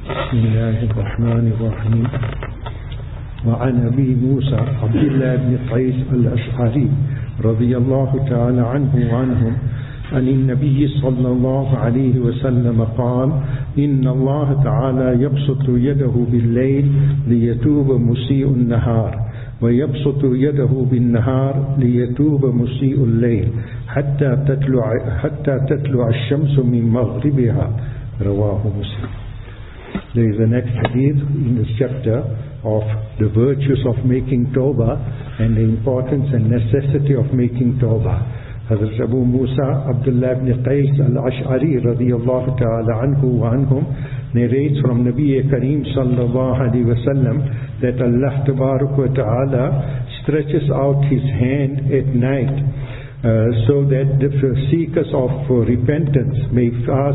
بسم الله الرحمن الرحيم. وعن أبي موسى عبد الله بن قيس الأشعري رضي الله تعالى عنه وعنهم عن النبي صلى الله عليه وسلم قال: إن الله تعالى يبسط يده بالليل ليتوب مسيء النهار، ويبسط يده بالنهار ليتوب مسيء الليل حتى تطلع الشمس من مغربها. رواه مسلم. There is the next hadith in this chapter of the virtues of making tawbah and the importance and necessity of making tawbah. Hazrat Abu Musa Abdullah ibn Qais al-Ash'ari radiyallahu ta'ala anhu wa anhum narrates from Nabi Kareem sallallahu alayhi wa sallam that Allah tabarak wa ta'ala stretches out His hand at night so that the seekers of repentance may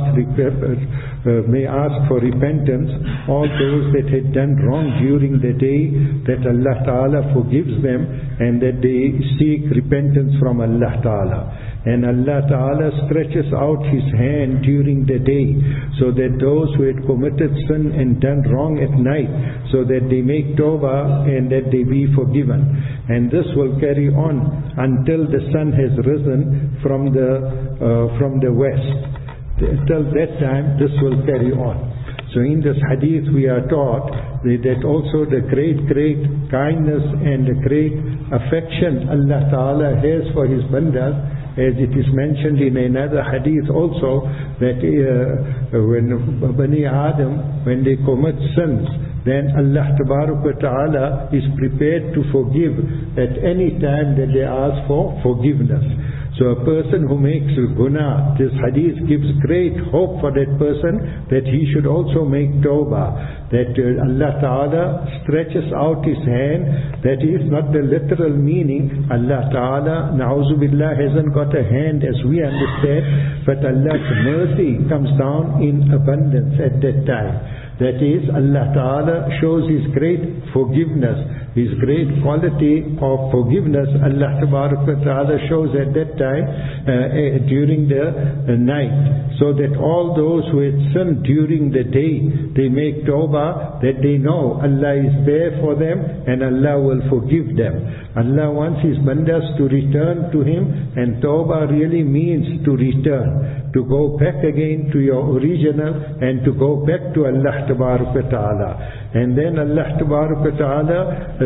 ask for repentance, all those that had done wrong during the day, that Allah Ta'ala forgives them and that they seek repentance from Allah Ta'ala. And Allah Ta'ala stretches out His hand during the day so that those who had committed sin and done wrong at night, so that they make tawbah and that they be forgiven. And this will carry on until the sun has risen from the west. Till that time this will carry on. So in this hadith we are taught that also the great kindness and the great affection Allah Ta'ala has for His bandas, as it is mentioned in another hadith also, that when Bani Adam, when they commit sins, then Allah Ta'ala is prepared to forgive at any time that they ask for forgiveness. So a person who makes guna, this hadith gives great hope for that person that he should also make tawbah, that Allah Ta'ala stretches out His hand. That is not the literal meaning. Allah Ta'ala, na'uzu billah, hasn't got a hand as we understand, but Allah's mercy comes down in abundance at that time. That is, Allah Ta'ala shows His great forgiveness, His great quality of forgiveness. Allah Ta'ala shows at that time during the night, so that all those who had sinned during the day, they make tawbah, that they know Allah is there for them and Allah will forgive them. Allah wants His bandas to return to Him, and tawbah really means to return, to go back again to your original and to go back to Allah Ta'ala. And then Allah Ta'ala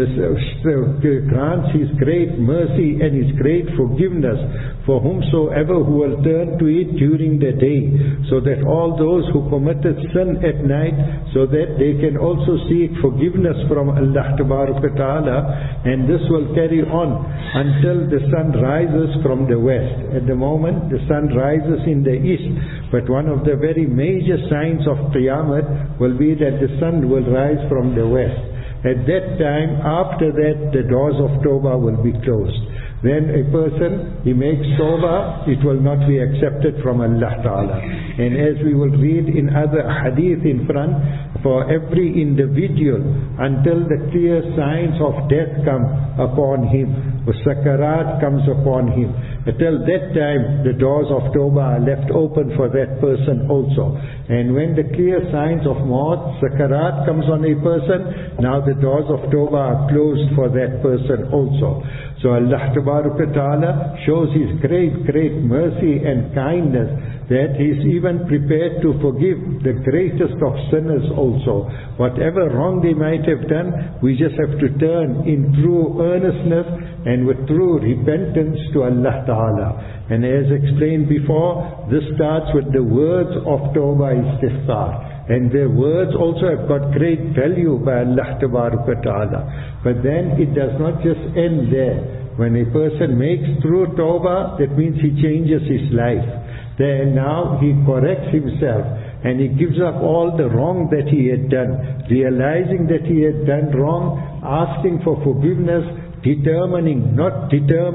grants His great mercy and His great forgiveness for whomsoever who will turn to it during the day, so that all those who committed sin at night, so that they can also seek forgiveness from Allah Ta'ala, and this will carry on until the sun rises from the west. At the moment the sun rises in the east, but one of the very major signs of Qiyamah will be that the sun will rise from the west. At that time, after that, the doors of Tawbah will be closed. When a person, he makes tawbah, it will not be accepted from Allah Ta'ala. And as we will read in other hadith in front, for every individual, until the clear signs of death come upon him, or sakarat comes upon him, until that time the doors of tawbah are left open for that person also. And when the clear signs of maut, sakarat comes on a person, now the doors of tawbah are closed for that person also. So Allah Ta'ala shows His great mercy and kindness, that He is even prepared to forgive the greatest of sinners also. Whatever wrong they might have done, we just have to turn in true earnestness and with true repentance to Allah Ta'ala. And as explained before, this starts with the words of Tawbah Istighfar. And their words also have got great value by Allah Ta'ala. But then it does not just end there. When a person makes true tawbah, that means he changes his life. Then now he corrects himself and he gives up all the wrong that he had done, realizing that he had done wrong, asking for forgiveness, determining not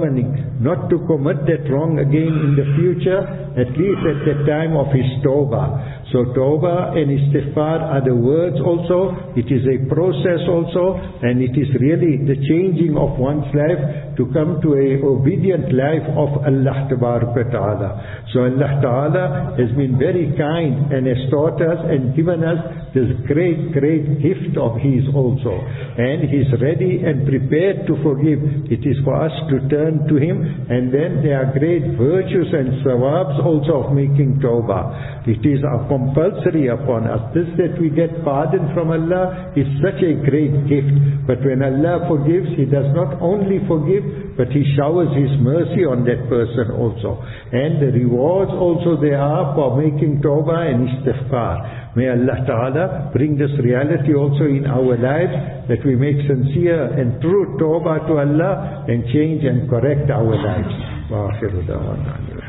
to commit that wrong again in the future, at least at the time of his tawbah. So tawbah and istighfar are the words also, it is a process also, and it is really the changing of one's life to come to a obedient life of Allah Ta'ala. So Allah Ta'ala has been very kind and has taught us and given us this great gift of His also. And He's ready and prepared to forgive. It is for us to turn to Him, and then there are great virtues and sawabs also of making tawbah. It is compulsory upon us. This that we get pardon from Allah is such a great gift. But when Allah forgives, He does not only forgive, but He showers His mercy on that person also. And the rewards also there are for making tawbah and istighfar. May Allah Ta'ala bring this reality also in our lives, that we make sincere and true tawbah to Allah and change and correct our lives. Wa akhiru da'wana.